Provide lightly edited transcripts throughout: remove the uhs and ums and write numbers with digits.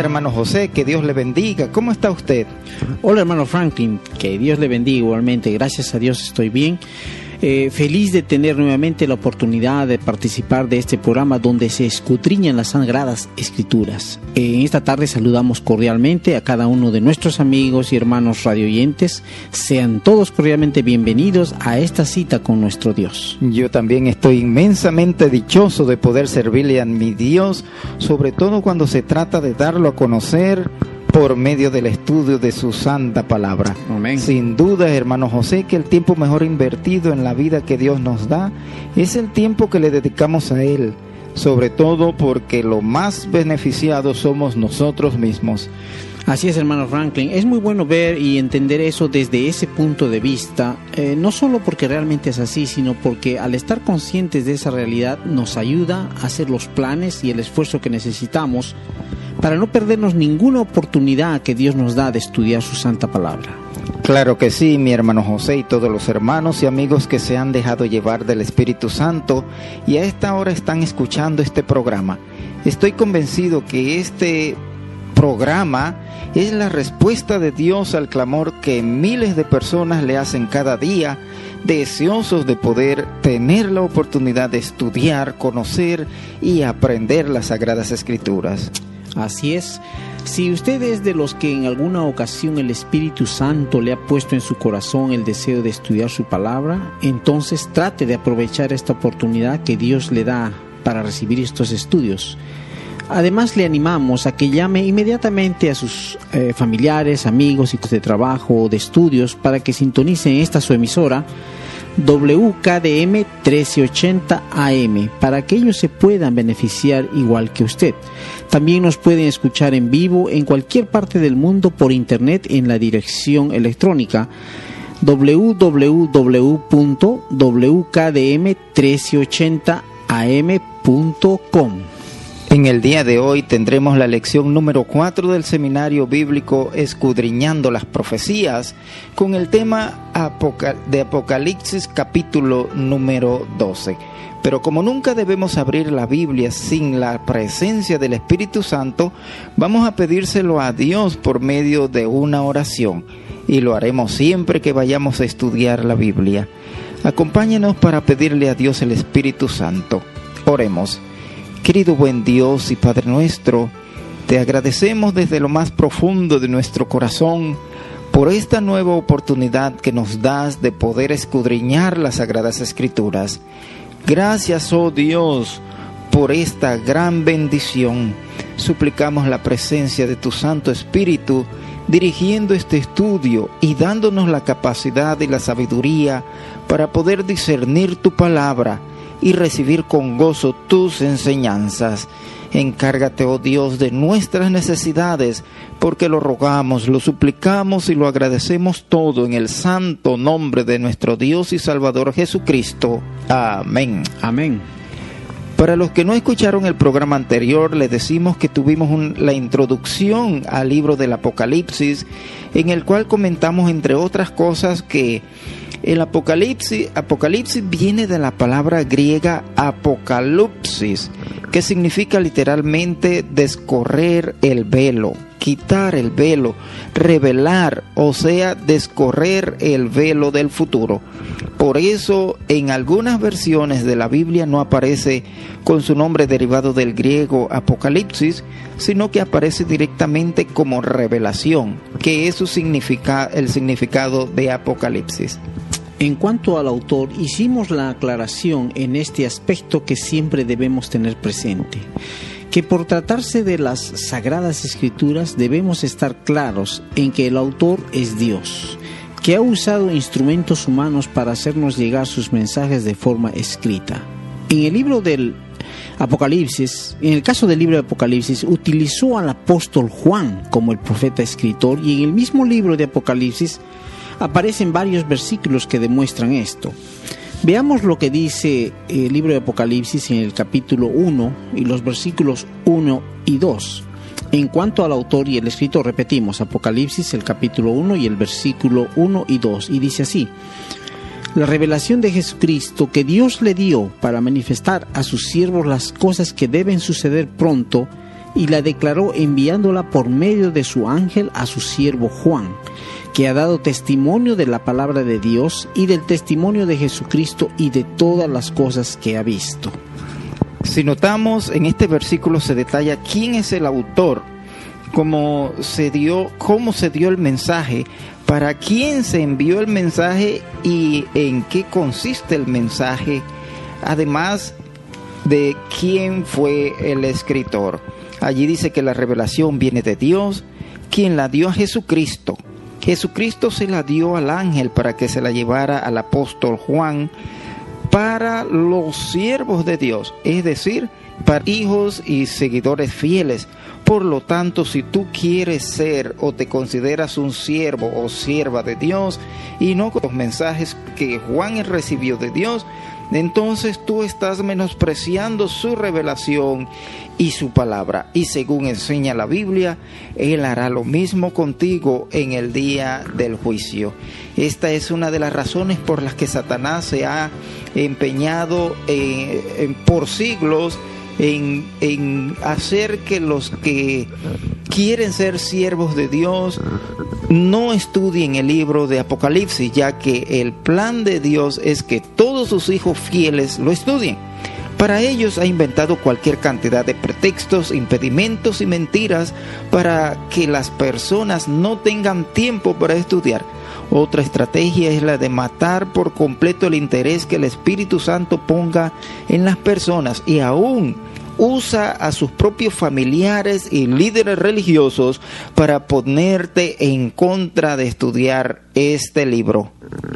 hermano José, que Dios le bendiga. ¿Cómo está usted? Hola, hermano Franklin, que Dios le bendiga igualmente. Gracias a Dios estoy bien. Feliz de tener nuevamente la oportunidad de participar de este programa donde se escudriñan las Sagradas Escrituras. En esta tarde saludamos cordialmente a cada uno de nuestros amigos y hermanos radioyentes. Sean todos cordialmente bienvenidos a esta cita con nuestro Dios. Yo también estoy inmensamente dichoso de poder servirle a mi Dios, sobre todo cuando se trata de darlo a conocer por medio del estudio de su santa palabra. Amén. Sin duda, hermano José, que el tiempo mejor invertido en la vida que Dios nos da es el tiempo que le dedicamos a Él, sobre todo porque lo más beneficiados somos nosotros mismos. Así es, hermano Franklin. Es muy bueno ver y entender eso desde ese punto de vista, no solo porque realmente es así, sino porque al estar conscientes de esa realidad nos ayuda a hacer los planes y el esfuerzo que necesitamos para no perdernos ninguna oportunidad que Dios nos da de estudiar su santa palabra. Claro que sí, mi hermano José y todos los hermanos y amigos que se han dejado llevar del Espíritu Santo y a esta hora están escuchando este programa. Estoy convencido que este programa es la respuesta de Dios al clamor que miles de personas le hacen cada día, deseosos de poder tener la oportunidad de estudiar, conocer y aprender las Sagradas Escrituras. Así es. Si usted es de los que en alguna ocasión el Espíritu Santo le ha puesto en su corazón el deseo de estudiar su palabra, entonces trate de aprovechar esta oportunidad que Dios le da para recibir estos estudios. Además, le animamos a que llame inmediatamente a sus familiares, amigos y de trabajo o de estudios para que sintonicen esta su emisora WKDM 1380 AM para que ellos se puedan beneficiar igual que usted. También nos pueden escuchar en vivo en cualquier parte del mundo por internet en la dirección electrónica www.wkdm1380am.com. En el día de hoy tendremos la lección número 4 del seminario bíblico Escudriñando las Profecías con el tema de Apocalipsis capítulo número 12. Pero como nunca debemos abrir la Biblia sin la presencia del Espíritu Santo, vamos a pedírselo a Dios por medio de una oración y lo haremos siempre que vayamos a estudiar la Biblia. Acompáñenos para pedirle a Dios el Espíritu Santo. Oremos. Querido buen Dios y Padre nuestro, te agradecemos desde lo más profundo de nuestro corazón por esta nueva oportunidad que nos das de poder escudriñar las Sagradas Escrituras. Gracias, oh Dios, por esta gran bendición. Suplicamos la presencia de tu Santo Espíritu dirigiendo este estudio y dándonos la capacidad y la sabiduría para poder discernir tu palabra y recibir con gozo tus enseñanzas. Encárgate, oh Dios, de nuestras necesidades, porque lo rogamos, lo suplicamos y lo agradecemos todo en el santo nombre de nuestro Dios y Salvador Jesucristo. Amén. Amén. Para los que no escucharon el programa anterior, les decimos que tuvimos la introducción al libro del Apocalipsis, en el cual comentamos, entre otras cosas, que el Apocalipsis viene de la palabra griega apokalupsis, que significa literalmente descorrer el velo, quitar el velo, revelar, o sea, descorrer el velo del futuro. Por eso, en algunas versiones de la Biblia no aparece con su nombre derivado del griego apocalipsis, sino que aparece directamente como revelación, que es el significado de Apocalipsis. En cuanto al autor, hicimos la aclaración en este aspecto que siempre debemos tener presente, que por tratarse de las Sagradas Escrituras debemos estar claros en que el autor es Dios, que ha usado instrumentos humanos para hacernos llegar sus mensajes de forma escrita. En el libro del Apocalipsis, en el caso del libro de Apocalipsis, utilizó al apóstol Juan como el profeta escritor, y en el mismo libro de Apocalipsis aparecen varios versículos que demuestran esto. Veamos lo que dice el libro de Apocalipsis en el capítulo 1 y los versículos 1 y 2. En cuanto al autor y el escritor, repetimos, Apocalipsis, el capítulo 1 y el versículo 1 y 2, y dice así: la revelación de Jesucristo que Dios le dio para manifestar a sus siervos las cosas que deben suceder pronto, y la declaró enviándola por medio de su ángel a su siervo Juan, que ha dado testimonio de la palabra de Dios y del testimonio de Jesucristo y de todas las cosas que ha visto. Si notamos, en este versículo se detalla quién es el autor, cómo se dio el mensaje, para quién se envió el mensaje y en qué consiste el mensaje, además de quién fue el escritor. Allí dice que la revelación viene de Dios, quien la dio a Jesucristo. Jesucristo se la dio al ángel para que se la llevara al apóstol Juan, para los siervos de Dios, es decir, para hijos y seguidores fieles. Por lo tanto, si tú quieres ser o te consideras un siervo o sierva de Dios y no con los mensajes que Juan recibió de Dios, entonces tú estás menospreciando su revelación y su palabra. Y según enseña la Biblia, Él hará lo mismo contigo en el día del juicio. Esta es una de las razones por las que Satanás se ha empeñado por siglos en hacer que los que quieren ser siervos de Dios no estudien el libro de Apocalipsis, ya que el plan de Dios es que todos sus hijos fieles lo estudien. Para ellos ha inventado cualquier cantidad de pretextos, impedimentos y mentiras para que las personas no tengan tiempo para estudiar. Otra estrategia es la de matar por completo el interés que el Espíritu Santo ponga en las personas, y aún usa a sus propios familiares y líderes religiosos para ponerte en contra de estudiar este libro.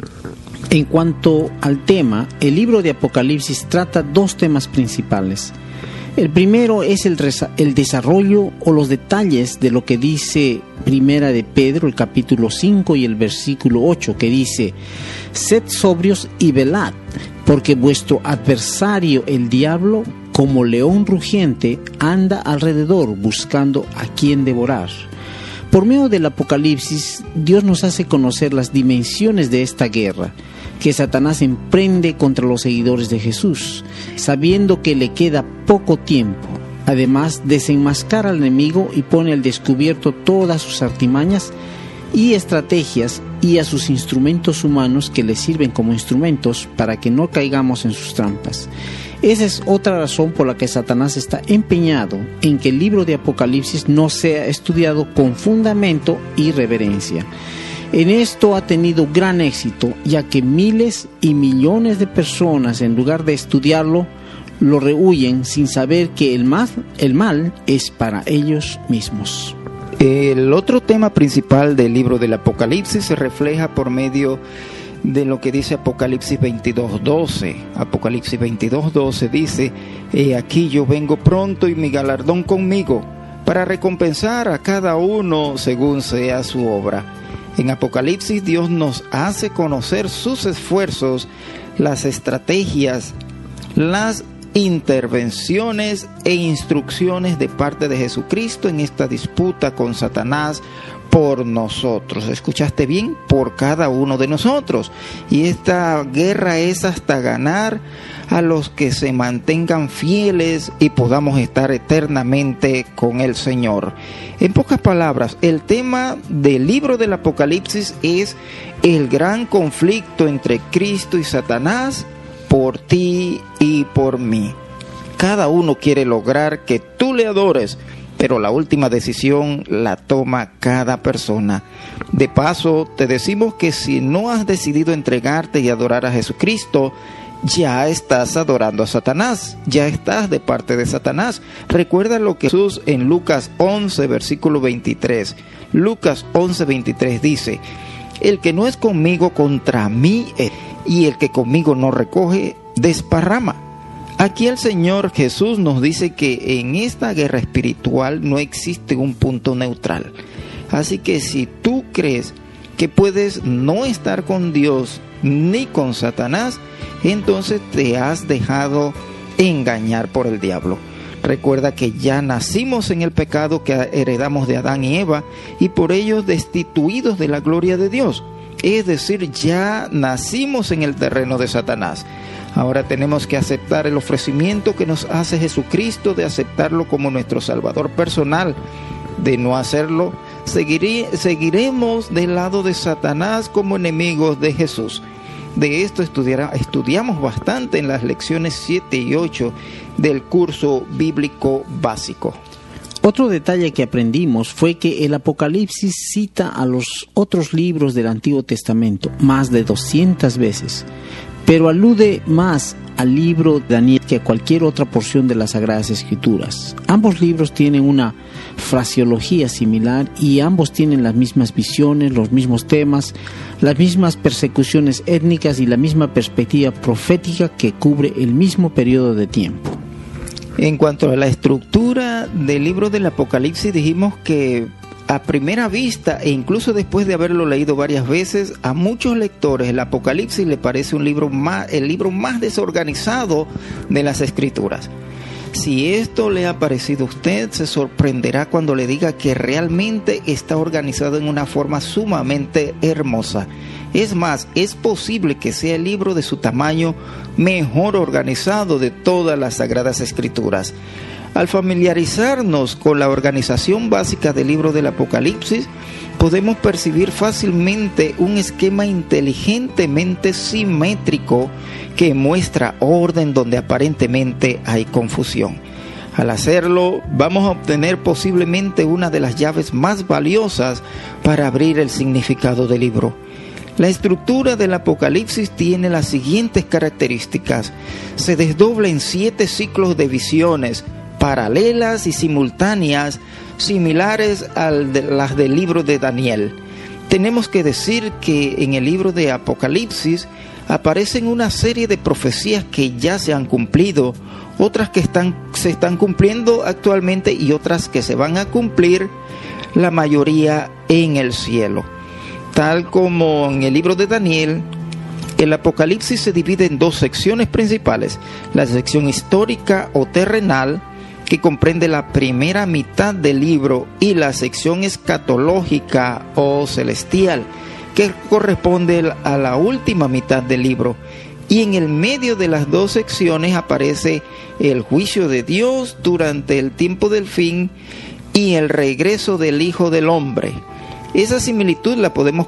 En cuanto al tema, el libro de Apocalipsis trata dos temas principales. El primero es el desarrollo o los detalles de lo que dice Primera de Pedro, el capítulo 5 y el versículo 8, que dice: sed sobrios y velad, porque vuestro adversario el diablo, como león rugiente, anda alrededor buscando a quien devorar. Por medio del Apocalipsis, Dios nos hace conocer las dimensiones de esta guerra que Satanás emprende contra los seguidores de Jesús, sabiendo que le queda poco tiempo. Además, desenmascara al enemigo y pone al descubierto todas sus artimañas y estrategias y a sus instrumentos humanos que le sirven como instrumentos para que no caigamos en sus trampas. Esa es otra razón por la que Satanás está empeñado en que el libro de Apocalipsis no sea estudiado con fundamento y reverencia. En esto ha tenido gran éxito, ya que miles y millones de personas, en lugar de estudiarlo, lo rehuyen sin saber que el mal es para ellos mismos. El otro tema principal del libro del Apocalipsis se refleja por medio de lo que dice Apocalipsis 22:12. Apocalipsis 22:12 dice: he aquí yo vengo pronto y mi galardón conmigo, para recompensar a cada uno según sea su obra. En Apocalipsis Dios nos hace conocer sus esfuerzos, las estrategias, las intervenciones e instrucciones de parte de Jesucristo en esta disputa con Satanás por nosotros. ¿Escuchaste bien? Por cada uno de nosotros. Y esta guerra es hasta ganar a los que se mantengan fieles y podamos estar eternamente con el Señor. En pocas palabras, el tema del libro del Apocalipsis es el gran conflicto entre Cristo y Satanás por ti y por mí. Cada uno quiere lograr que tú le adores, pero la última decisión la toma cada persona. De paso, te decimos que si no has decidido entregarte y adorar a Jesucristo, ya estás adorando a Satanás, ya estás de parte de Satanás. Recuerda lo que Jesús en Lucas 11, versículo 23. Lucas 11, 23 dice: el que no es conmigo contra mí es, y el que conmigo no recoge, desparrama. Aquí el Señor Jesús nos dice que en esta guerra espiritual no existe un punto neutral. Así que si tú crees que puedes no estar con Dios ni con Satanás, entonces te has dejado engañar por el diablo. Recuerda que ya nacimos en el pecado que heredamos de Adán y Eva, y por ello destituidos de la gloria de Dios. Es decir, ya nacimos en el terreno de Satanás. Ahora tenemos que aceptar el ofrecimiento que nos hace Jesucristo de aceptarlo como nuestro Salvador personal. De no hacerlo, seguiremos del lado de Satanás como enemigos de Jesús. De esto estudiamos bastante en las lecciones 7 y 8 del curso bíblico básico. Otro detalle que aprendimos fue que el Apocalipsis cita a los otros libros del Antiguo Testamento más de 200 veces, pero alude más al libro de Daniel que a cualquier otra porción de las Sagradas Escrituras. Ambos libros tienen una fraseología similar y ambos tienen las mismas visiones, los mismos temas, las mismas persecuciones étnicas y la misma perspectiva profética que cubre el mismo periodo de tiempo. En cuanto a la estructura del libro del Apocalipsis, dijimos que a primera vista, e incluso después de haberlo leído varias veces, a muchos lectores el Apocalipsis le parece el libro más desorganizado de las Escrituras. Si esto le ha parecido a usted, se sorprenderá cuando le diga que realmente está organizado en una forma sumamente hermosa. Es más, es posible que sea el libro de su tamaño mejor organizado de todas las Sagradas Escrituras. Al familiarizarnos con la organización básica del libro del Apocalipsis, podemos percibir fácilmente un esquema inteligentemente simétrico que muestra orden donde aparentemente hay confusión. Al hacerlo, vamos a obtener posiblemente una de las llaves más valiosas para abrir el significado del libro. La estructura del Apocalipsis tiene las siguientes características. Se desdobla en 7 ciclos de visiones paralelas y simultáneas, similares a las del libro de Daniel. Tenemos que decir que en el libro de Apocalipsis aparecen una serie de profecías que ya se han cumplido, otras que se están cumpliendo actualmente y otras que se van a cumplir, la mayoría en el cielo. Tal como en el libro de Daniel, el Apocalipsis se divide en 2 secciones principales: la sección histórica o terrenal, que comprende la primera mitad del libro, y la sección escatológica o celestial, que corresponde a la última mitad del libro. Y en el medio de las 2 secciones aparece el juicio de Dios durante el tiempo del fin y el regreso del Hijo del Hombre. Esa similitud la podemos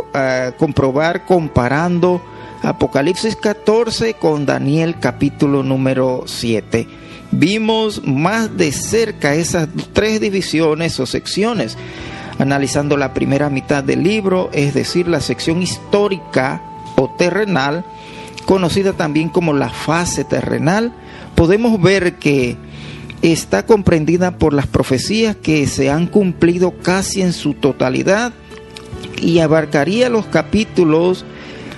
comprobar comparando Apocalipsis 14 con Daniel capítulo número 7. Vimos más de cerca esas 3 divisiones o secciones, analizando la primera mitad del libro, es decir, la sección histórica o terrenal, conocida también como la fase terrenal. Podemos ver que está comprendida por las profecías que se han cumplido casi en su totalidad y abarcaría los capítulos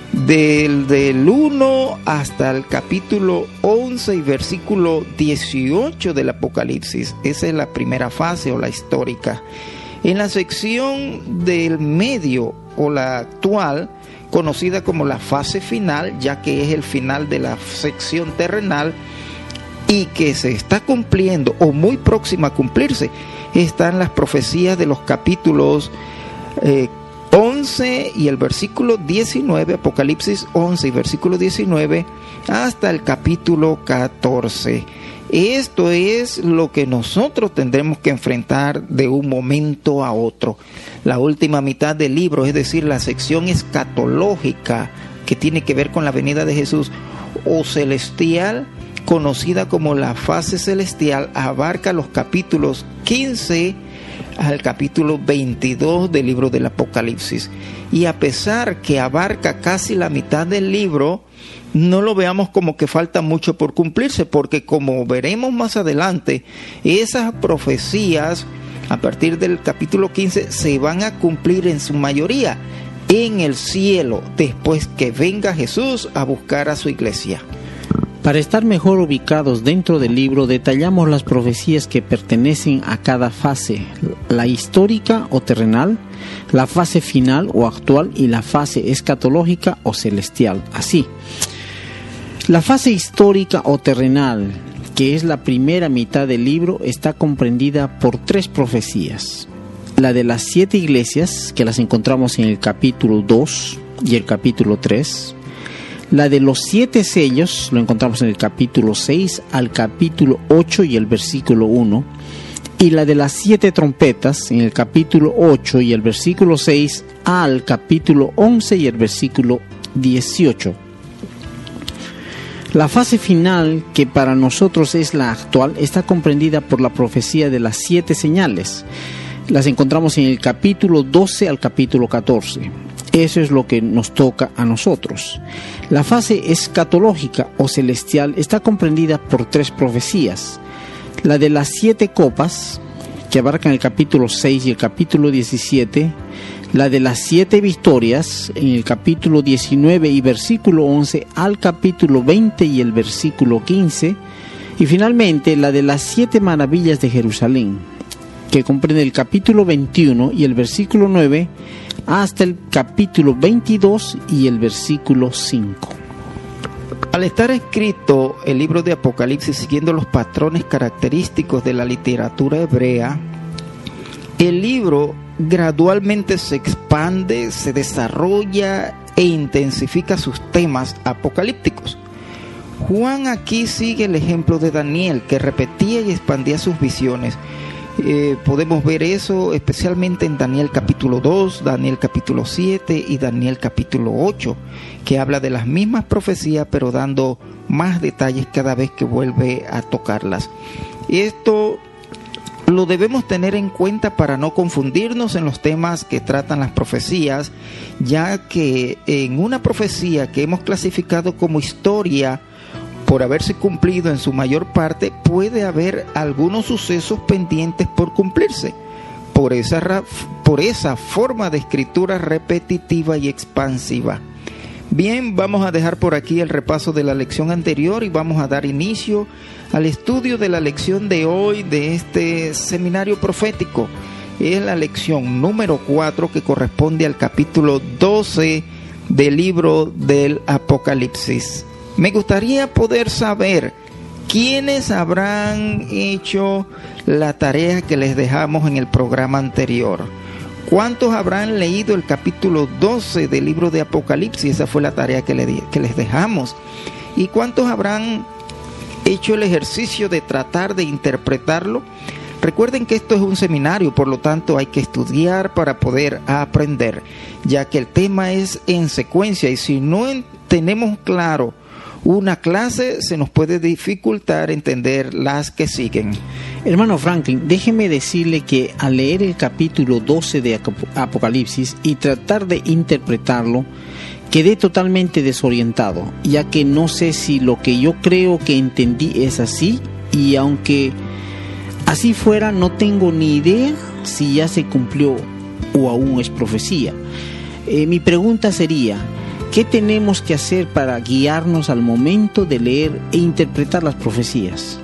del 1 hasta el capítulo 11 y versículo 18 del Apocalipsis. Esa es la primera fase o la histórica. En la sección del medio o la actual, conocida como la fase final, ya que es el final de la sección terrenal y que se está cumpliendo o muy próxima a cumplirse, están las profecías de los capítulos 11 y el versículo 19, Apocalipsis 11 y versículo 19, hasta el capítulo 14. Esto es lo que nosotros tendremos que enfrentar de un momento a otro. La última mitad del libro, es decir, la sección escatológica que tiene que ver con la venida de Jesús, o celestial, conocida como la fase celestial, abarca los capítulos 15 al capítulo 22 del libro del Apocalipsis. Y a pesar que abarca casi la mitad del libro, no lo veamos como que falta mucho por cumplirse, porque como veremos más adelante, esas profecías a partir del capítulo 15 se van a cumplir en su mayoría en el cielo, después que venga Jesús a buscar a su iglesia. Para estar mejor ubicados dentro del libro, detallamos las profecías que pertenecen a cada fase: la histórica o terrenal, la fase final o actual y la fase escatológica o celestial. Así, la fase histórica o terrenal, que es la primera mitad del libro, está comprendida por 3 profecías. La de las 7 iglesias, que las encontramos en el capítulo 2 y el capítulo 3. La de los 7 sellos lo encontramos en el capítulo 6 al capítulo 8 y el versículo 1. Y la de las 7 trompetas en el capítulo 8 y el versículo 6 al capítulo 11 y el versículo 18. La fase final, que para nosotros es la actual, está comprendida por la profecía de las 7 señales. Las encontramos en el capítulo 12 al capítulo 14. Eso es lo que nos toca a nosotros. La fase escatológica o celestial está comprendida por 3 profecías. La de las 7 copas, que abarcan el capítulo 6 y el capítulo 17. La de las 7 victorias, en el capítulo 19 y versículo 11 al capítulo 20 y el versículo 15. Y finalmente la de las 7 maravillas de Jerusalén, que comprende el capítulo 21 y el versículo 9 hasta el capítulo 22 y el versículo 5. Al estar escrito el libro de Apocalipsis siguiendo los patrones característicos de la literatura hebrea, el libro gradualmente se expande, se desarrolla e intensifica sus temas apocalípticos. Juan aquí sigue el ejemplo de Daniel, que repetía y expandía sus visiones. Podemos ver eso especialmente en Daniel capítulo 2, Daniel capítulo 7 y Daniel capítulo 8, que habla de las mismas profecías pero dando más detalles cada vez que vuelve a tocarlas. Esto lo debemos tener en cuenta para no confundirnos en los temas que tratan las profecías, ya que en una profecía que hemos clasificado como historia, por haberse cumplido en su mayor parte, puede haber algunos sucesos pendientes por cumplirse, por esa forma de escritura repetitiva y expansiva. Bien, vamos a dejar por aquí el repaso de la lección anterior y vamos a dar inicio al estudio de la lección de hoy de este seminario profético. Es la lección número 4, que corresponde al capítulo 12 del libro del Apocalipsis. Me gustaría poder saber quiénes habrán hecho la tarea que les dejamos en el programa anterior. ¿Cuántos habrán leído el capítulo 12 del libro de Apocalipsis? Esa fue la tarea que les dejamos. ¿Y cuántos habrán hecho el ejercicio de tratar de interpretarlo? Recuerden que esto es un seminario, por lo tanto hay que estudiar para poder aprender, ya que el tema es en secuencia y si no tenemos claro una clase, se nos puede dificultar entender las que siguen. Hermano Franklin, déjeme decirle que al leer el capítulo 12 de Apocalipsis y tratar de interpretarlo, quedé totalmente desorientado, ya que no sé si lo que yo creo que entendí es así, y aunque así fuera, no tengo ni idea si ya se cumplió o aún es profecía. Mi pregunta sería: ¿qué tenemos que hacer para guiarnos al momento de leer e interpretar las profecías?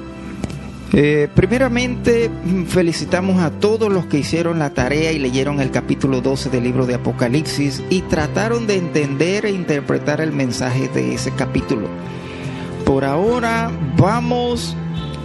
Primeramente, felicitamos a todos los que hicieron la tarea y leyeron el capítulo 12 del libro de Apocalipsis y trataron de entender e interpretar el mensaje de ese capítulo. Por ahora vamos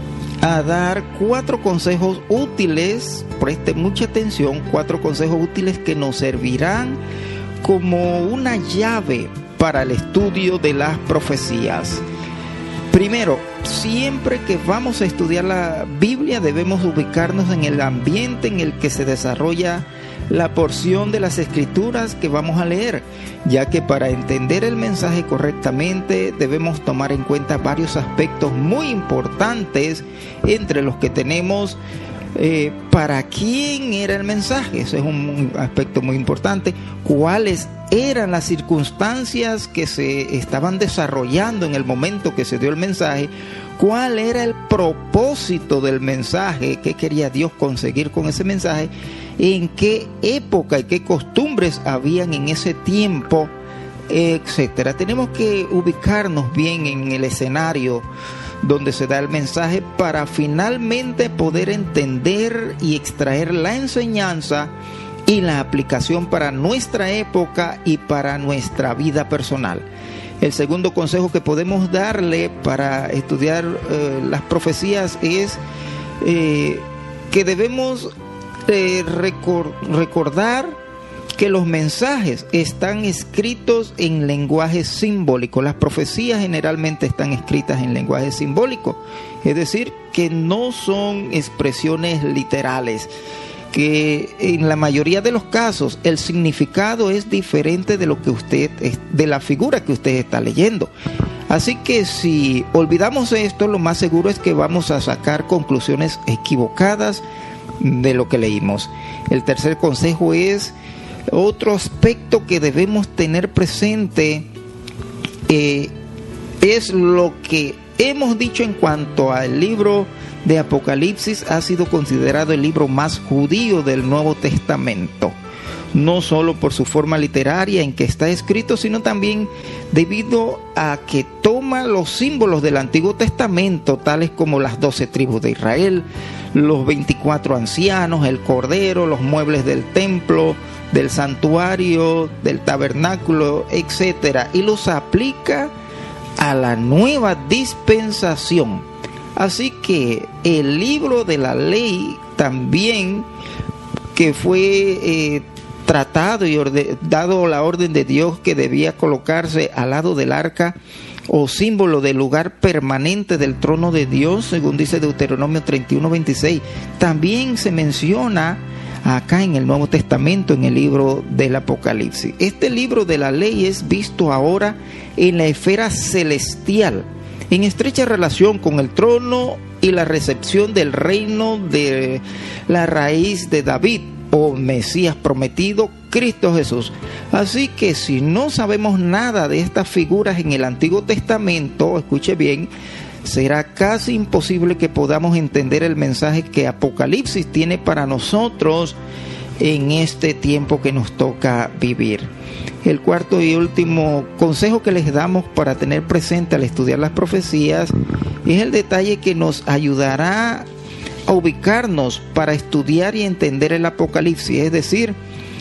a dar 4 consejos útiles, preste mucha atención, 4 consejos útiles que nos servirán como una llave para el estudio de las profecías. Primero, siempre que vamos a estudiar la Biblia debemos ubicarnos en el ambiente en el que se desarrolla la porción de las escrituras que vamos a leer, ya que para entender el mensaje correctamente debemos tomar en cuenta varios aspectos muy importantes, entre los que tenemos para quién era el mensaje. Ese es un aspecto muy importante. Cuáles eran las circunstancias que se estaban desarrollando en el momento que se dio el mensaje. Cuál era el propósito del mensaje, qué quería Dios conseguir con ese mensaje, en qué época y qué costumbres habían en ese tiempo, etcétera. Tenemos que ubicarnos bien en el escenario donde se da el mensaje para finalmente poder entender y extraer la enseñanza y la aplicación para nuestra época y para nuestra vida personal. El segundo consejo que podemos darle para estudiar las profecías es que debemos recordar que los mensajes están escritos en lenguaje simbólico. Las profecías generalmente están escritas en lenguaje simbólico, es decir, que no son expresiones literales, que en la mayoría de los casos el significado es diferente de lo que de la figura que usted está leyendo. Así que si olvidamos esto, lo más seguro es que vamos a sacar conclusiones equivocadas de lo que leímos. El tercer consejo es otro aspecto que debemos tener presente, es lo que hemos dicho en cuanto al libro de Apocalipsis. Ha sido considerado el libro más judío del Nuevo Testamento, no solo por su forma literaria en que está escrito, sino también debido a que toma los símbolos del Antiguo Testamento, tales como las 12 tribus de Israel, los 24 ancianos, el Cordero, los muebles del templo, del santuario, del tabernáculo, etcétera, y los aplica a la nueva dispensación. Así que el libro de la ley también, que fue tratado y dado la orden de Dios que debía colocarse al lado del arca, o símbolo del lugar permanente del trono de Dios, según dice Deuteronomio 31:26, también se menciona acá en el Nuevo Testamento, en el libro del Apocalipsis. Este libro de la ley es visto ahora en la esfera celestial, en estrecha relación con el trono y la recepción del reino de la raíz de David, o Mesías prometido, Cristo Jesús. Así que si no sabemos nada de estas figuras en el Antiguo Testamento, escuche bien, será casi imposible que podamos entender el mensaje que Apocalipsis tiene para nosotros en este tiempo que nos toca vivir. El cuarto y último consejo que les damos para tener presente al estudiar las profecías es el detalle que nos ayudará a ubicarnos para estudiar y entender el Apocalipsis, es decir,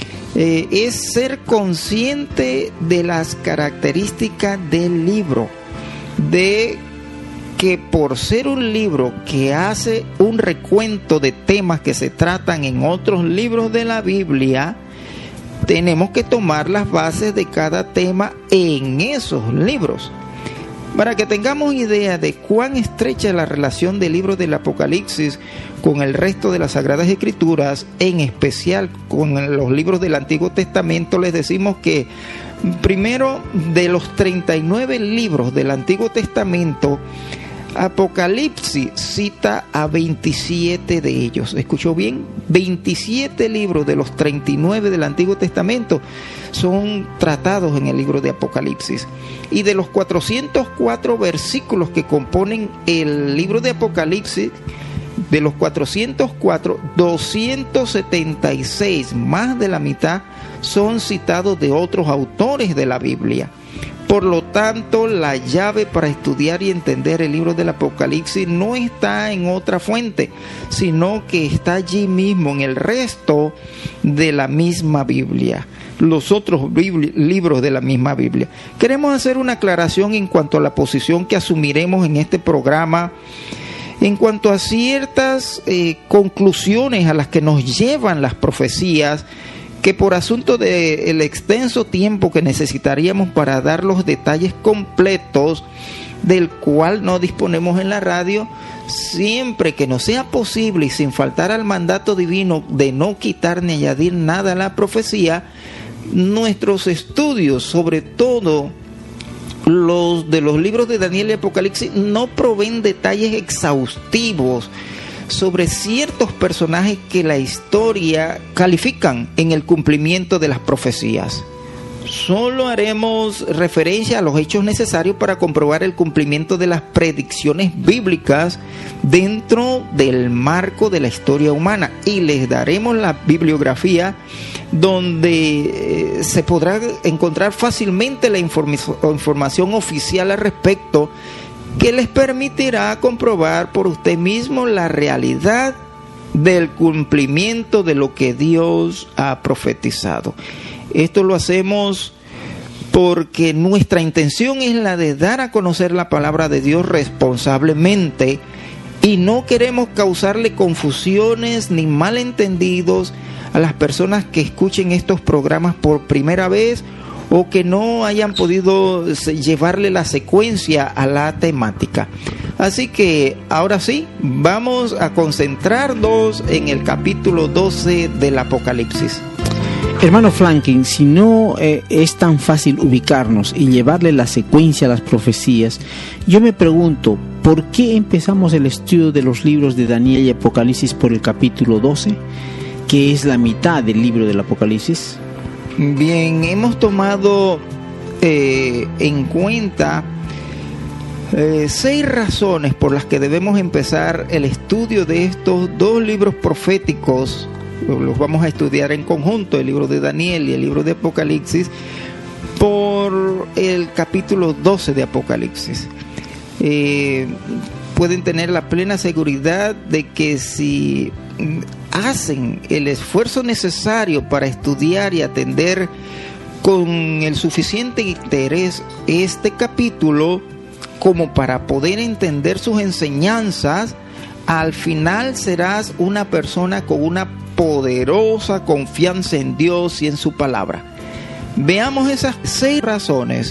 es ser consciente de las características del libro, de que por ser un libro que hace un recuento de temas que se tratan en otros libros de la Biblia, tenemos que tomar las bases de cada tema en esos libros. Para que tengamos idea de cuán estrecha es la relación del libro del Apocalipsis con el resto de las Sagradas Escrituras, en especial con los libros del Antiguo Testamento, les decimos que primero, de los 39 libros del Antiguo Testamento, Apocalipsis cita a 27 de ellos. ¿Escuchó bien? 27 libros de los 39 del Antiguo Testamento son tratados en el libro de Apocalipsis. Y de los 404 versículos que componen el libro de Apocalipsis, de los 404, 276, más de la mitad, son citados de otros autores de la Biblia. Por lo tanto, la llave para estudiar y entender el libro del Apocalipsis no está en otra fuente, sino que está allí mismo en el resto de la misma Biblia, los otros libros de la misma Biblia. Queremos hacer una aclaración en cuanto a la posición que asumiremos en este programa, en cuanto a ciertas conclusiones a las que nos llevan las profecías, que por asunto del extenso tiempo que necesitaríamos para dar los detalles completos, del cual no disponemos en la radio, siempre que nos sea posible y sin faltar al mandato divino de no quitar ni añadir nada a la profecía, nuestros estudios, sobre todo los de los libros de Daniel y Apocalipsis, no proveen detalles exhaustivos sobre ciertos personajes que la historia califican en el cumplimiento de las profecías. Solo haremos referencia a los hechos necesarios para comprobar el cumplimiento de las predicciones bíblicas dentro del marco de la historia humana, y les daremos la bibliografía donde se podrá encontrar fácilmente la información oficial al respecto, que les permitirá comprobar por usted mismo la realidad del cumplimiento de lo que Dios ha profetizado. Esto lo hacemos porque nuestra intención es la de dar a conocer la palabra de Dios responsablemente, y no queremos causarle confusiones ni malentendidos a las personas que escuchen estos programas por primera vez o que no hayan podido llevarle la secuencia a la temática. Así que ahora sí, vamos a concentrarnos en el capítulo 12 del Apocalipsis. Hermano Franklin, si no es tan fácil ubicarnos y llevarle la secuencia a las profecías, yo me pregunto, ¿por qué empezamos el estudio de los libros de Daniel y Apocalipsis por el capítulo 12, que es la mitad del libro del Apocalipsis? Bien, hemos tomado en cuenta 6 razones por las que debemos empezar el estudio de estos 2 libros proféticos. Los vamos a estudiar en conjunto, el libro de Daniel y el libro de Apocalipsis, por el capítulo 12 de Apocalipsis. Pueden tener la plena seguridad de que si hacen el esfuerzo necesario para estudiar y atender con el suficiente interés este capítulo como para poder entender sus enseñanzas, al final serás una persona con una poderosa confianza en Dios y en su palabra. Veamos esas 6 razones.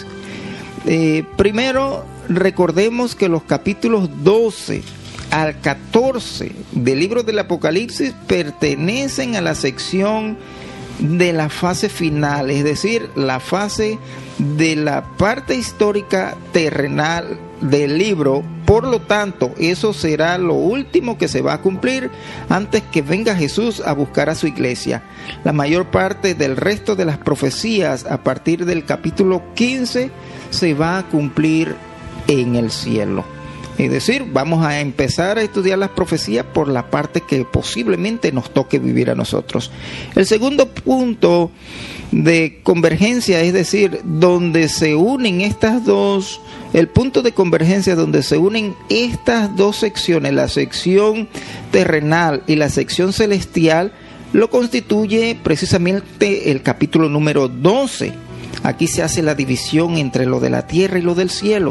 Primero, recordemos que los capítulos 12 al 14 del libro del Apocalipsis pertenecen a la sección de la fase final, es decir, la fase de la parte histórica terrenal del libro. Por lo tanto, eso será lo último que se va a cumplir antes que venga Jesús a buscar a su iglesia. La mayor parte del resto de las profecías a partir del capítulo 15 se va a cumplir en el cielo. Es decir, vamos a empezar a estudiar las profecías por la parte que posiblemente nos toque vivir a nosotros. El segundo punto de convergencia, es decir, donde se unen estas dos, el punto de convergencia donde se unen estas 2 secciones, la sección terrenal y la sección celestial, lo constituye precisamente el capítulo número 12. Aquí se hace la división entre lo de la tierra y lo del cielo.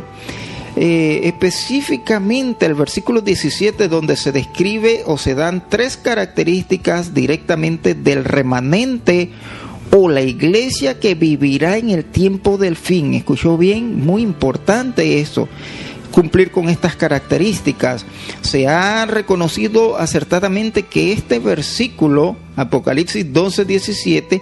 Específicamente el versículo 17, donde se describe o se dan 3 características directamente del remanente o la iglesia que vivirá en el tiempo del fin. ¿Escuchó bien? Muy importante eso, cumplir con estas características. Se ha reconocido acertadamente que este versículo, Apocalipsis 12:17,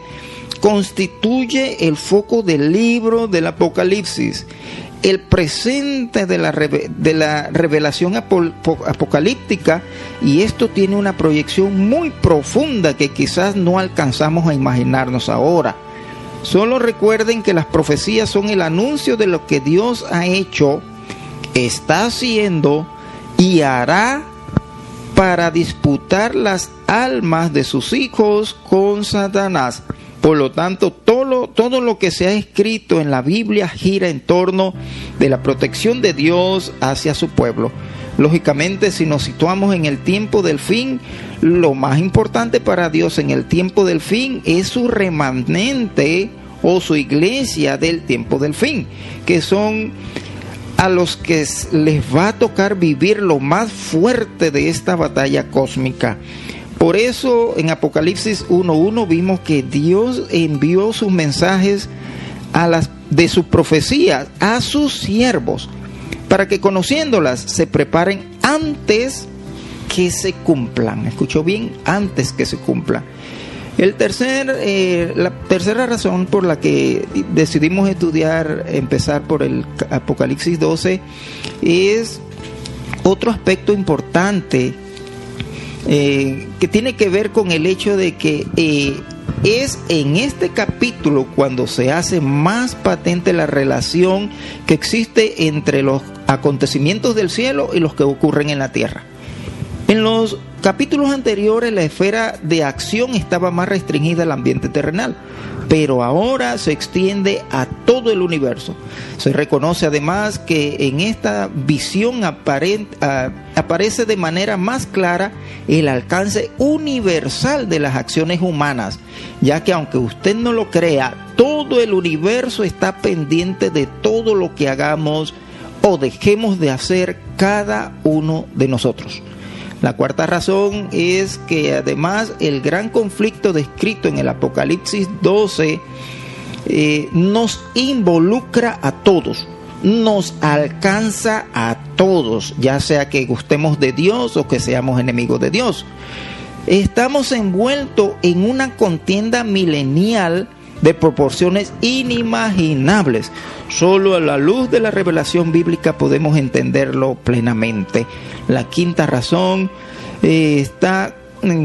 constituye el foco del libro del Apocalipsis, el presente de la revelación apocalíptica, y esto tiene una proyección muy profunda que quizás no alcanzamos a imaginarnos ahora. Solo recuerden que las profecías son el anuncio de lo que Dios ha hecho, está haciendo y hará para disputar las almas de sus hijos con Satanás. Por lo tanto, todo lo que se ha escrito en la Biblia gira en torno de la protección de Dios hacia su pueblo. Lógicamente, si nos situamos en el tiempo del fin, lo más importante para Dios en el tiempo del fin es su remanente o su iglesia del tiempo del fin, que son a los que les va a tocar vivir lo más fuerte de esta batalla cósmica. Por eso en Apocalipsis 1:1 vimos que Dios envió sus mensajes de sus profecías a sus siervos para que, conociéndolas, se preparen antes que se cumplan. ¿Escuchó bien? Antes que se cumplan. La tercera razón por la que decidimos empezar por el Apocalipsis 12, es otro aspecto importante que tiene que ver con el hecho de que es en este capítulo cuando se hace más patente la relación que existe entre los acontecimientos del cielo y los que ocurren en la tierra. En los capítulos anteriores la esfera de acción estaba más restringida al ambiente terrenal, pero ahora se extiende a todo el universo. Se reconoce además que en esta visión aparece de manera más clara el alcance universal de las acciones humanas, ya que aunque usted no lo crea, todo el universo está pendiente de todo lo que hagamos o dejemos de hacer cada uno de nosotros. La cuarta razón es que además el gran conflicto descrito en el Apocalipsis 12 nos involucra a todos, nos alcanza a todos, ya sea que gustemos de Dios o que seamos enemigos de Dios. Estamos envueltos en una contienda milenial de proporciones inimaginables. Solo a la luz de la revelación bíblica podemos entenderlo plenamente. La quinta razón está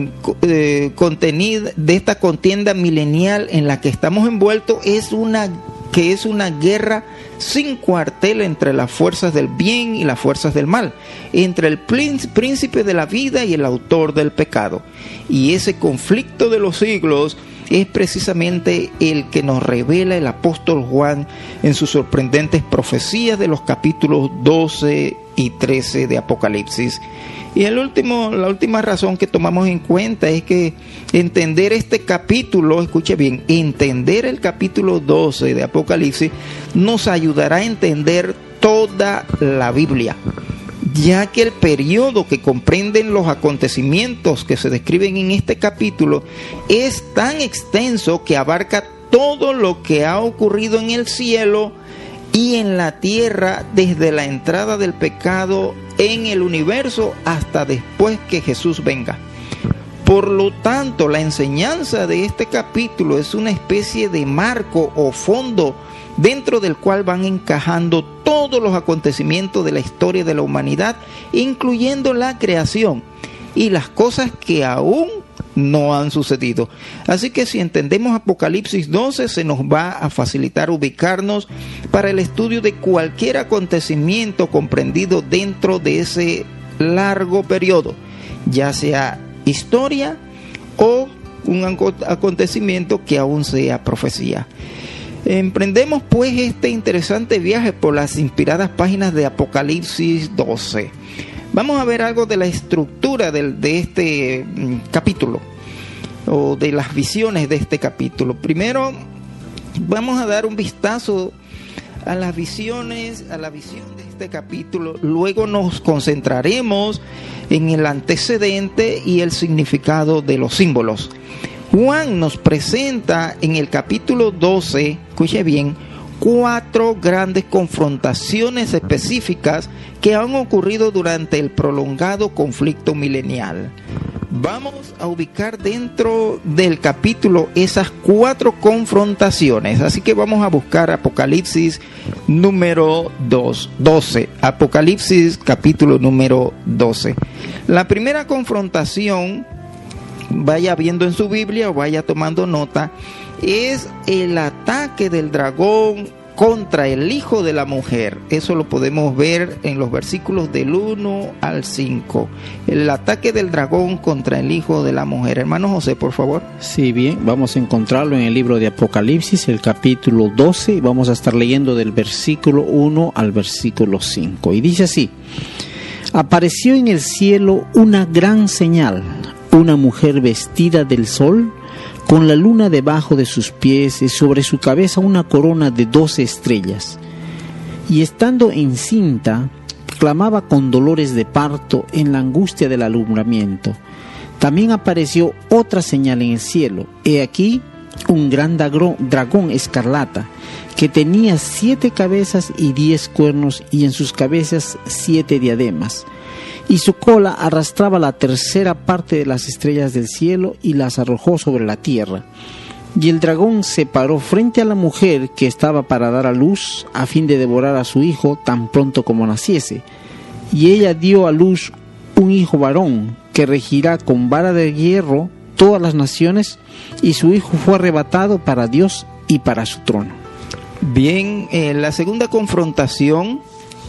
contenida de esta contienda milenial en la que estamos envueltos, es una guerra sin cuartel entre las fuerzas del bien y las fuerzas del mal, entre el príncipe de la vida y el autor del pecado. Y ese conflicto de los siglos es precisamente el que nos revela el apóstol Juan en sus sorprendentes profecías de los capítulos 12 y 13 de Apocalipsis. Y la última razón que tomamos en cuenta es que entender este capítulo, escuche bien, entender el capítulo 12 de Apocalipsis nos ayudará a entender toda la Biblia, ya que el periodo que comprenden los acontecimientos que se describen en este capítulo es tan extenso que abarca todo lo que ha ocurrido en el cielo y en la tierra desde la entrada del pecado en el universo hasta después que Jesús venga. Por lo tanto, la enseñanza de este capítulo es una especie de marco o fondo dentro del cual van encajando todos los acontecimientos de la historia de la humanidad, incluyendo la creación y las cosas que aún no han sucedido. Así que si entendemos Apocalipsis 12, se nos va a facilitar ubicarnos para el estudio de cualquier acontecimiento comprendido dentro de ese largo periodo, ya sea historia o un acontecimiento que aún sea profecía. Emprendemos pues este interesante viaje por las inspiradas páginas de Apocalipsis 12. Vamos a ver algo de la estructura de este capítulo, o de las visiones de este capítulo. Primero vamos a dar un vistazo a las visiones, a la visión de este capítulo. Luego nos concentraremos en el antecedente y el significado de los símbolos. Juan nos presenta en el capítulo 12, escuche bien, 4 grandes confrontaciones específicas que han ocurrido durante el prolongado conflicto milenial. Vamos a ubicar dentro del capítulo esas 4 confrontaciones. Así que vamos a buscar Apocalipsis número 12. Apocalipsis capítulo número 12. La primera confrontación, vaya viendo en su Biblia o vaya tomando nota, es el ataque del dragón contra el hijo de la mujer. Eso lo podemos ver en los versículos del 1 al 5. El ataque del dragón contra el hijo de la mujer. Hermano José, por favor. Sí, bien, vamos a encontrarlo en el libro de Apocalipsis, el capítulo 12, y vamos a estar leyendo del versículo 1 al versículo 5. Y dice así: apareció en el cielo una gran señal, una mujer vestida del sol, con la luna debajo de sus pies y sobre su cabeza una corona de 12 estrellas. Y estando encinta, clamaba con dolores de parto en la angustia del alumbramiento. También apareció otra señal en el cielo. He aquí un gran dragón escarlata, que tenía 7 cabezas y 10 cuernos, y en sus cabezas 7 diademas. Y su cola arrastraba la tercera parte de las estrellas del cielo y las arrojó sobre la tierra. Y el dragón se paró frente a la mujer que estaba para dar a luz, a fin de devorar a su hijo tan pronto como naciese. Y ella dio a luz un hijo varón, que regirá con vara de hierro todas las naciones, y su hijo fue arrebatado para Dios y para su trono. Bien, la segunda confrontación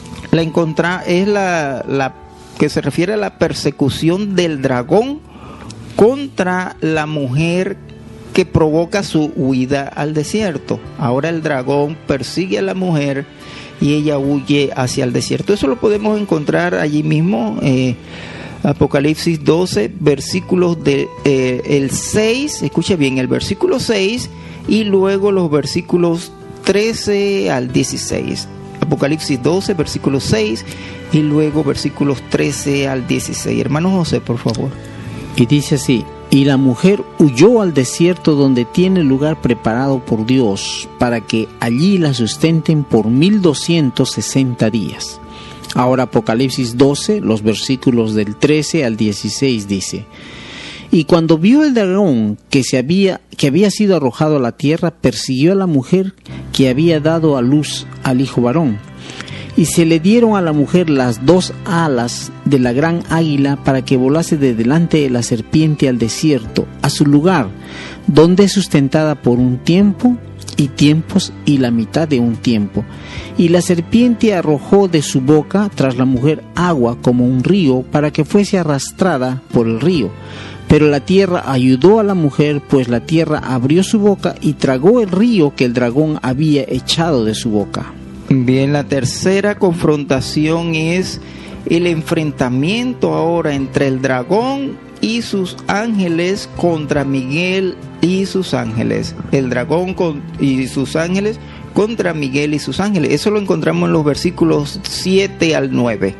es la que se refiere a la persecución del dragón contra la mujer que provoca su huida al desierto. Ahora el dragón persigue a la mujer y ella huye hacia el desierto. Eso lo podemos encontrar allí mismo, Apocalipsis 12, versículos el 6, escuche bien, el versículo 6 y luego los versículos 13 al 16. Apocalipsis 12, versículos 6 y luego versículos 13 al 16. Hermano José, por favor. Y dice así: y la mujer huyó al desierto donde tiene lugar preparado por Dios, para que allí la sustenten por 1260 días. Ahora Apocalipsis 12, los versículos del 13 al 16 dice: y cuando vio el dragón que había sido arrojado a la tierra, persiguió a la mujer que había dado a luz al hijo varón. Y se le dieron a la mujer las 2 alas de la gran águila para que volase de delante de la serpiente al desierto, a su lugar, donde es sustentada por un tiempo y tiempos y la mitad de un tiempo. Y la serpiente arrojó de su boca tras la mujer agua como un río, para que fuese arrastrada por el río. Pero la tierra ayudó a la mujer, pues la tierra abrió su boca y tragó el río que el dragón había echado de su boca. Bien, la tercera confrontación es el enfrentamiento ahora entre el dragón y sus ángeles contra Miguel y sus ángeles. El dragón y sus ángeles contra Miguel y sus ángeles. Eso lo encontramos en los versículos 7 al 9.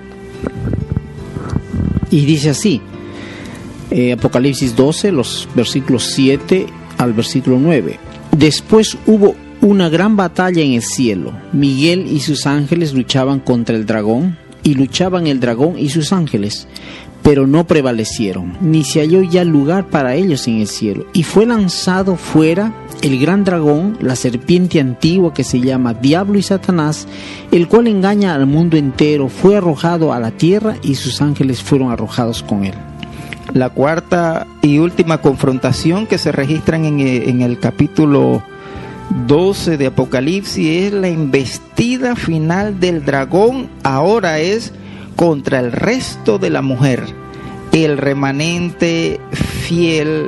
Y dice así, Apocalipsis 12, los versículos 7 al versículo 9. Después hubo una gran batalla en el cielo. Miguel y sus ángeles luchaban contra el dragón, y luchaban el dragón y sus ángeles, pero no prevalecieron, ni se halló ya lugar para ellos en el cielo. Y fue lanzado fuera el gran dragón, la serpiente antigua que se llama Diablo y Satanás, el cual engaña al mundo entero. Fue arrojado a la tierra y sus ángeles fueron arrojados con él. La cuarta y última confrontación que se registra en el capítulo 12 de Apocalipsis es la embestida final del dragón. Ahora es contra el resto de la mujer, el remanente fiel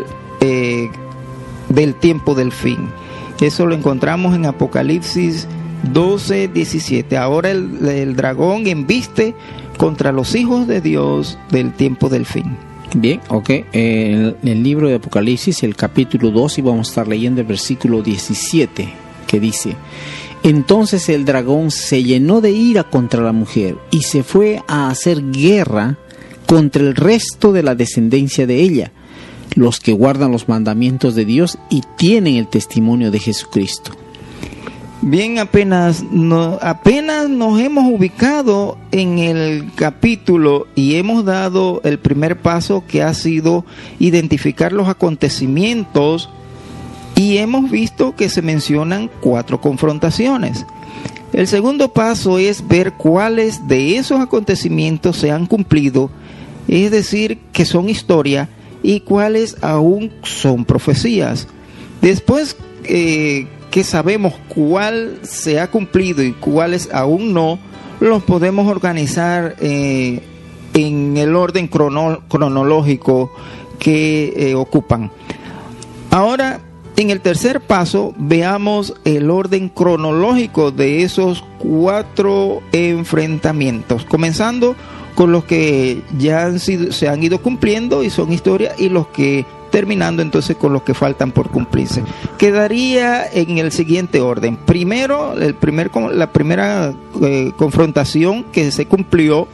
del tiempo del fin. Eso lo encontramos en Apocalipsis 12, 17. Ahora el dragón embiste contra los hijos de Dios del tiempo del fin. Bien, ok. El libro de Apocalipsis, el capítulo 2, y vamos a estar leyendo el versículo 17, que dice: entonces el dragón se llenó de ira contra la mujer y se fue a hacer guerra contra el resto de la descendencia de ella, los que guardan los mandamientos de Dios y tienen el testimonio de Jesucristo. Bien, apenas nos hemos ubicado en el capítulo y hemos dado el primer paso, que ha sido identificar los acontecimientos, y hemos visto que se mencionan 4 confrontaciones. El segundo paso es ver cuáles de esos acontecimientos se han cumplido, es decir, que son historia, y cuáles aún son profecías. Después que sabemos cuál se ha cumplido y cuáles aún no, los podemos organizar en el orden cronológico que ocupan. Ahora, en el tercer paso, veamos el orden cronológico de esos 4 enfrentamientos, comenzando con los que ya se han ido cumpliendo y son historia, y los que terminando entonces con los que faltan por cumplirse. Quedaría en el siguiente orden. Primero, la primera confrontación que se cumplió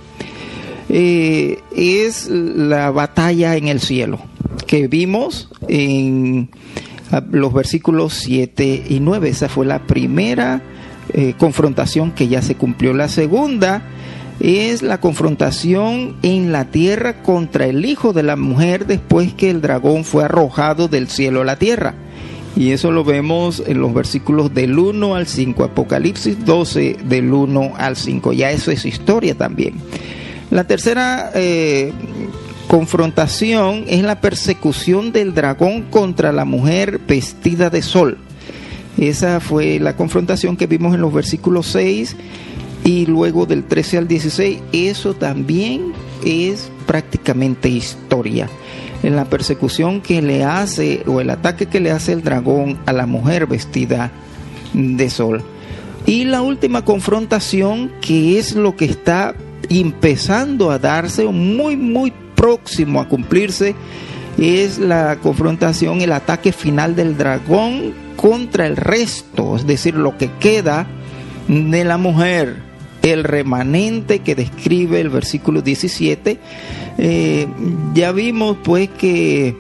es la batalla en el cielo, que vimos en los versículos 7 y 9. Esa fue la primera confrontación que ya se cumplió. La segunda es la confrontación en la tierra contra el hijo de la mujer, después que el dragón fue arrojado del cielo a la tierra. Y eso lo vemos en los versículos del 1 al 5, Apocalipsis 12 del 1 al 5. Ya eso es historia también. La tercera confrontación es la persecución del dragón contra la mujer vestida de sol. Esa fue la confrontación que vimos en los versículos 6 y luego del 13 al 16. Eso también es prácticamente historia. En la persecución que le hace, o el ataque que le hace el dragón a la mujer vestida de sol. Y la última confrontación, que es lo que está empezando a darse, muy muy próximo a cumplirse, es la confrontación, el ataque final del dragón contra el resto, es decir, lo que queda de la mujer, el remanente que describe el versículo 17. Ya vimos pues que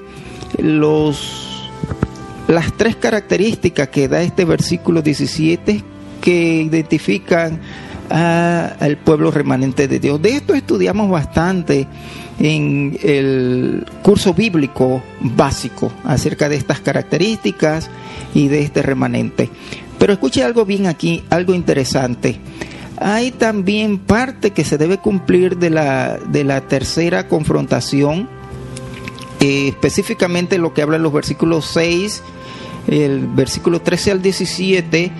las tres características que da este versículo 17 que identifican al pueblo remanente de Dios. De esto estudiamos bastante en el curso bíblico básico acerca de estas características y de este remanente. Pero escuche algo bien aquí, algo interesante. Hay también parte que se debe cumplir de la tercera confrontación, específicamente lo que hablan los versículos 6, el versículo 13 al 17,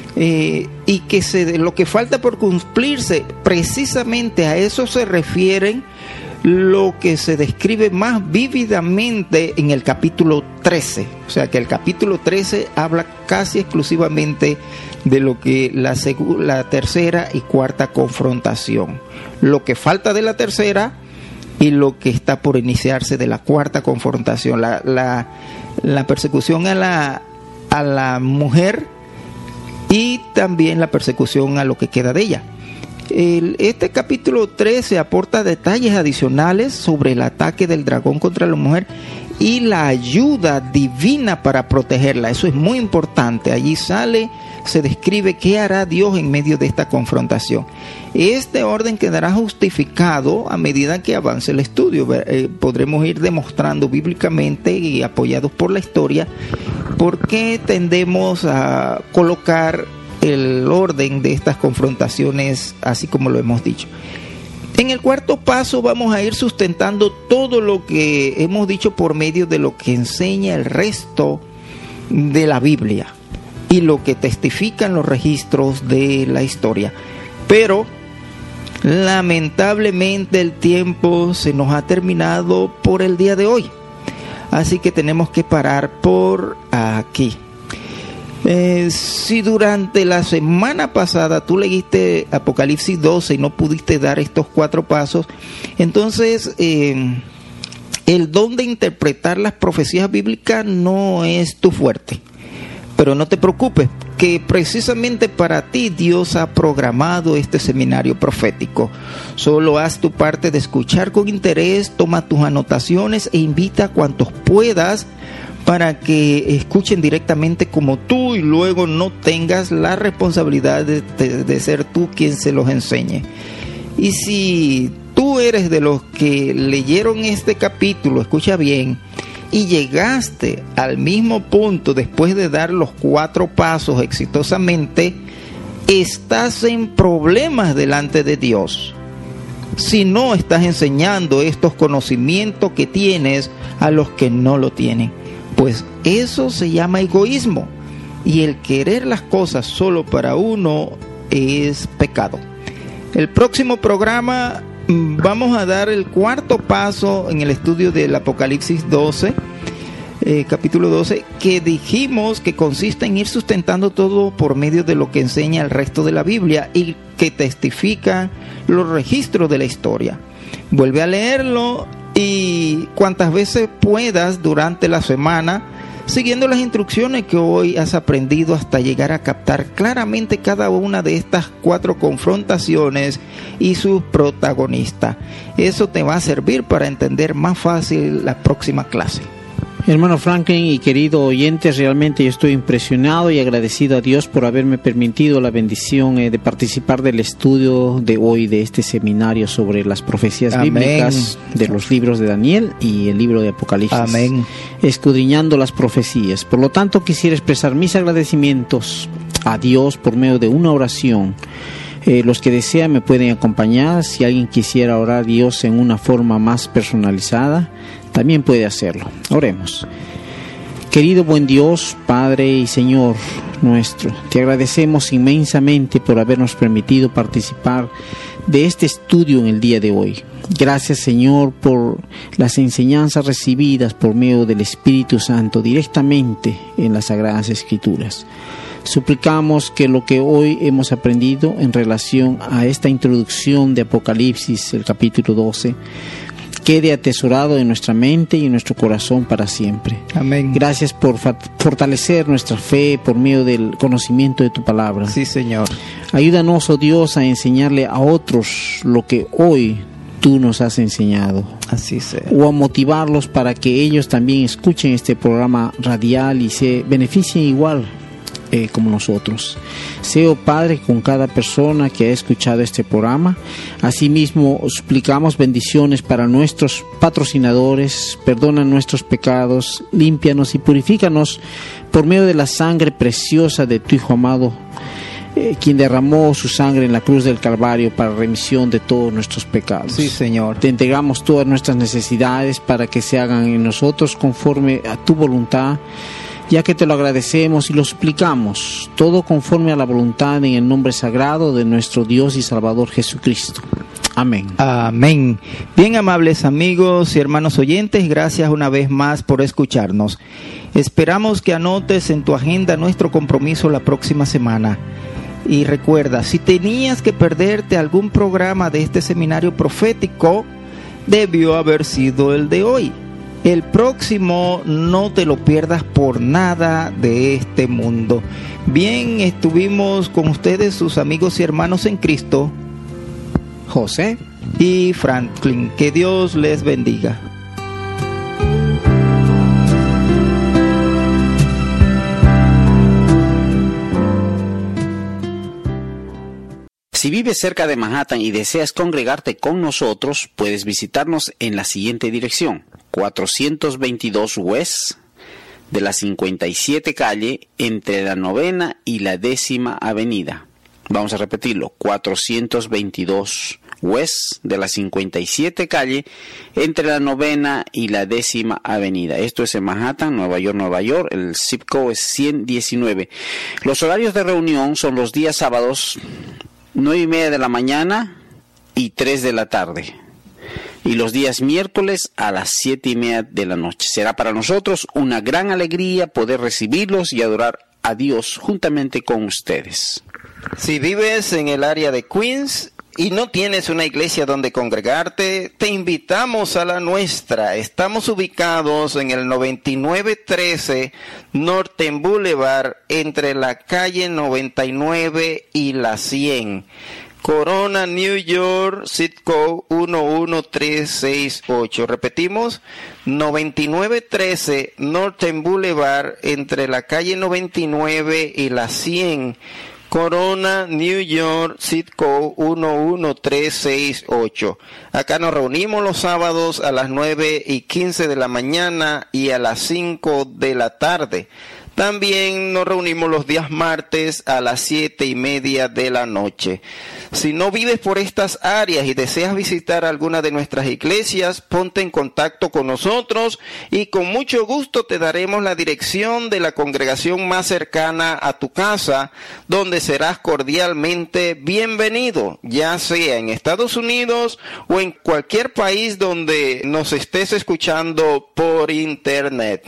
y que lo que falta por cumplirse, precisamente a eso se refieren lo que se describe más vívidamente en el capítulo 13. O sea que el capítulo 13 habla casi exclusivamente de lo que la tercera y cuarta confrontación, lo que falta de la tercera y lo que está por iniciarse de la cuarta confrontación, la persecución a la mujer y también la persecución a lo que queda de ella. Este capítulo 13 aporta detalles adicionales sobre el ataque del dragón contra la mujer y la ayuda divina para protegerla. Eso es muy importante. Allí se describe qué hará Dios en medio de esta confrontación. Este orden quedará justificado a medida que avance el estudio. Podremos ir demostrando bíblicamente y apoyados por la historia por qué tendemos a colocar el orden de estas confrontaciones así como lo hemos dicho. En el cuarto paso vamos a ir sustentando todo lo que hemos dicho por medio de lo que enseña el resto de la Biblia y lo que testifican los registros de la historia. Pero lamentablemente el tiempo se nos ha terminado por el día de hoy, así que tenemos que parar por aquí. Si durante la semana pasada tú leíste Apocalipsis 12 y no pudiste dar estos 4 pasos, entonces el don de interpretar las profecías bíblicas no es tu fuerte. Pero no te preocupes, que precisamente para ti Dios ha programado este seminario profético. Solo haz tu parte de escuchar con interés, toma tus anotaciones e invita a cuantos puedas para que escuchen directamente como tú y luego no tengas la responsabilidad de ser tú quien se los enseñe. Y si tú eres de los que leyeron este capítulo, escucha bien, y llegaste al mismo punto después de dar los 4 pasos exitosamente, estás en problemas delante de Dios. Si no estás enseñando estos conocimientos que tienes a los que no lo tienen, pues eso se llama egoísmo, y el querer las cosas solo para uno es pecado. El próximo programa vamos a dar el 4º paso en el estudio del Apocalipsis 12, capítulo 12, que dijimos que consiste en ir sustentando todo por medio de lo que enseña el resto de la Biblia y que testifica los registros de la historia. Vuelve a leerlo y cuantas veces puedas durante la semana, siguiendo las instrucciones que hoy has aprendido hasta llegar a captar claramente cada una de estas 4 confrontaciones y sus protagonistas. Eso te va a servir para entender más fácil la próxima clase. Hermano Franklin y querido oyente, realmente yo estoy impresionado y agradecido a Dios por haberme permitido la bendición de participar del estudio de hoy de este seminario sobre las profecías Amén. Bíblicas de los libros de Daniel y el libro de Apocalipsis. Amén. Escudriñando las profecías. Por lo tanto, quisiera expresar mis agradecimientos a Dios por medio de una oración. Los que desean me pueden acompañar. Si alguien quisiera orar a Dios en una forma más personalizada, también puede hacerlo. Oremos. Querido buen Dios, Padre y Señor nuestro, te agradecemos inmensamente por habernos permitido participar de este estudio en el día de hoy. Gracias, Señor, por las enseñanzas recibidas por medio del Espíritu Santo directamente en las Sagradas Escrituras. Suplicamos que lo que hoy hemos aprendido en relación a esta introducción de Apocalipsis, el capítulo 12, quede atesorado en nuestra mente y en nuestro corazón para siempre. Amén. Gracias por fortalecer nuestra fe por medio del conocimiento de tu palabra. Sí, Señor. Ayúdanos, oh Dios, a enseñarle a otros lo que hoy tú nos has enseñado. Así sea. O a motivarlos para que ellos también escuchen este programa radial y se beneficien igual como nosotros. Sea, oh Padre, con cada persona que ha escuchado este programa. Asimismo, suplicamos bendiciones para nuestros patrocinadores. Perdona nuestros pecados, límpianos y purifícanos por medio de la sangre preciosa de tu Hijo amado, quien derramó su sangre en la cruz del Calvario para remisión de todos nuestros pecados. Sí, Señor. Te entregamos todas nuestras necesidades para que se hagan en nosotros conforme a tu voluntad, ya que te lo agradecemos y lo suplicamos, todo conforme a la voluntad en el nombre sagrado de nuestro Dios y Salvador Jesucristo. Amén. Amén. Bien, amables amigos y hermanos oyentes, gracias una vez más por escucharnos. Esperamos que anotes en tu agenda nuestro compromiso la próxima semana. Y recuerda, si tenías que perderte algún programa de este seminario profético, debió haber sido el de hoy. El próximo no te lo pierdas por nada de este mundo. Bien, estuvimos con ustedes sus amigos y hermanos en Cristo, José y Franklin. Que Dios les bendiga. Si vives cerca de Manhattan y deseas congregarte con nosotros, puedes visitarnos en la siguiente dirección: 422 West de la 57 calle, entre la 9ª y la 10ª avenida. Vamos a repetirlo: 422 West de la 57 calle, entre la 9ª y la 10ª avenida. Esto es en Manhattan, Nueva York, Nueva York. El zip code es 119. Los horarios de reunión son los días sábados, 9:30 de la mañana y 3 de la tarde. Y los días miércoles a las 7:30 de la noche. Será para nosotros una gran alegría poder recibirlos y adorar a Dios juntamente con ustedes. Si vives en el área de Queens y no tienes una iglesia donde congregarte, te invitamos a la nuestra. Estamos ubicados en el 9913 Norton Boulevard, entre la calle 99 y la 100. Corona, New York, zip code 11368. Repetimos, 9913 Norton Boulevard, entre la calle 99 y la 100. Corona, New York, zip code 11368. Acá nos reunimos los sábados a las 9:15 de la mañana y a las 5 de la tarde. También nos reunimos los días martes a las 7:30 de la noche. Si no vives por estas áreas y deseas visitar alguna de nuestras iglesias, ponte en contacto con nosotros y con mucho gusto te daremos la dirección de la congregación más cercana a tu casa, donde serás cordialmente bienvenido, ya sea en Estados Unidos o en cualquier país donde nos estés escuchando por internet.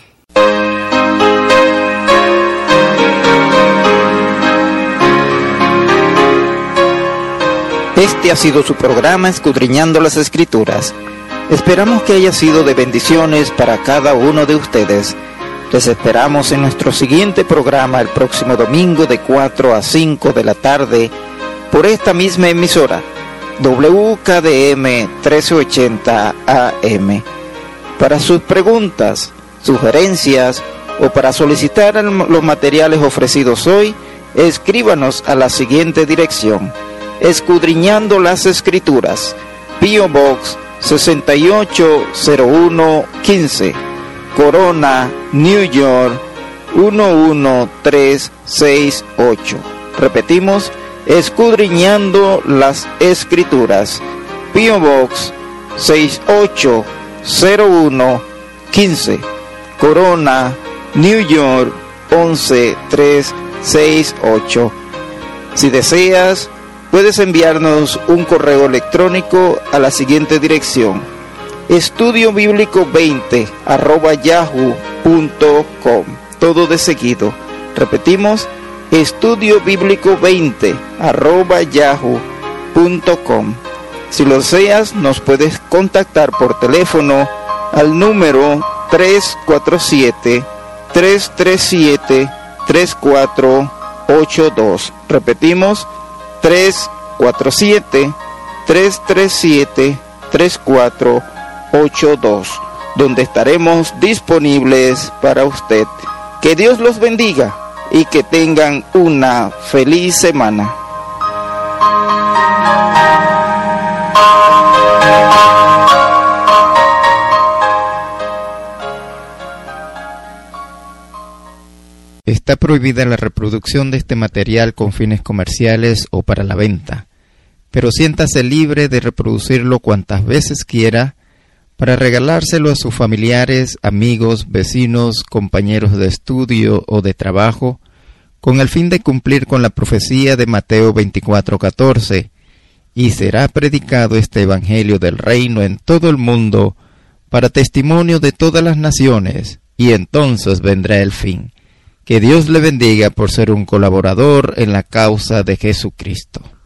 Este ha sido su programa Escudriñando las Escrituras. Esperamos que haya sido de bendiciones para cada uno de ustedes. Les esperamos en nuestro siguiente programa el próximo domingo de 4 a 5 de la tarde por esta misma emisora, WKDM 1380 AM. Para sus preguntas, sugerencias o para solicitar los materiales ofrecidos hoy, escríbanos a la siguiente dirección: Escudriñando las Escrituras, P.O. Box 680115, Corona, New York 11368. Repetimos, Escudriñando las Escrituras, P.O. Box 680115, Corona, New York 11368. Si deseas, puedes enviarnos un correo electrónico a la siguiente dirección: estudiobíblico20@yahoo.com. Todo de seguido. Repetimos, estudiobíblico20@yahoo.com. Si lo deseas, nos puedes contactar por teléfono al número 347-337-3482. Repetimos, 347-337-3482, donde estaremos disponibles para usted. Que Dios los bendiga y que tengan una feliz semana. Está prohibida la reproducción de este material con fines comerciales o para la venta, pero siéntase libre de reproducirlo cuantas veces quiera para regalárselo a sus familiares, amigos, vecinos, compañeros de estudio o de trabajo, con el fin de cumplir con la profecía de Mateo 24:14, y será predicado este evangelio del reino en todo el mundo para testimonio de todas las naciones, y entonces vendrá el fin. Que Dios le bendiga por ser un colaborador en la causa de Jesucristo.